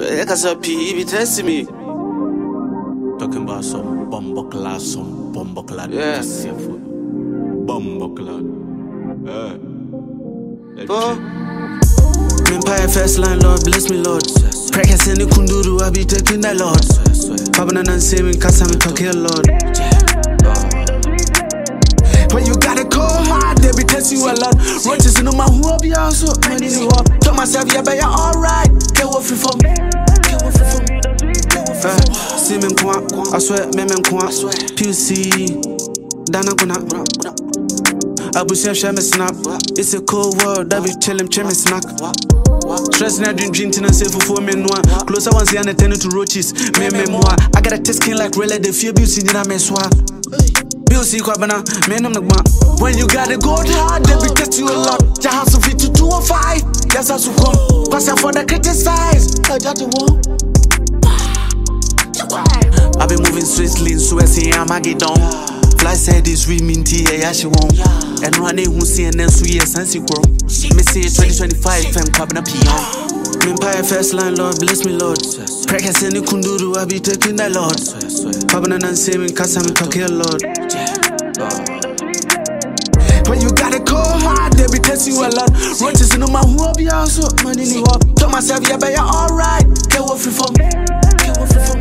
Cause a P be testing me. Talking about some bomber class, Yeah. Bomber class. Empire first line, Lord, bless me, Lord. Practice any kunduru, I be taking that, Lord. Pabana and saving, cause I'm talking, Lord. When you got a cold heart, they be testing you a lot. Roaches in my who be also many you up. Tell myself, yeah, but you're alright. Get what you from. See me kwa, I swear, me kwa. PUC, Dana Kuna. Abu Sham me snap. It's a cold world, that be chillin', me snack. Stress na dream to say for me noir. Closer ones and attending to roaches. Me moi. I got a test skin like really the fear beauty in a meswa. Beauty kwabana, me no nagma. When you got a gold heart, they be test you a lot. Your house of it to 205. Yes, I should come. Pass for the criticize. I got the one. I been moving swiftly, so I see I'm a get down. Fly said this real minty, yeah, she won't. And one day who see and then 3 years since you grow. Me say 2025, I'm coming up here. Empire first line, Lord, bless me, Lord. Practice any kunduru, I be taking that, Lord. Pabana and saving, cause I'm talking, Lord. When you got a cold heart, they be testing you a lot. Roaches in my who be also money you up. Tell myself, yeah, but you're alright. Get what you from.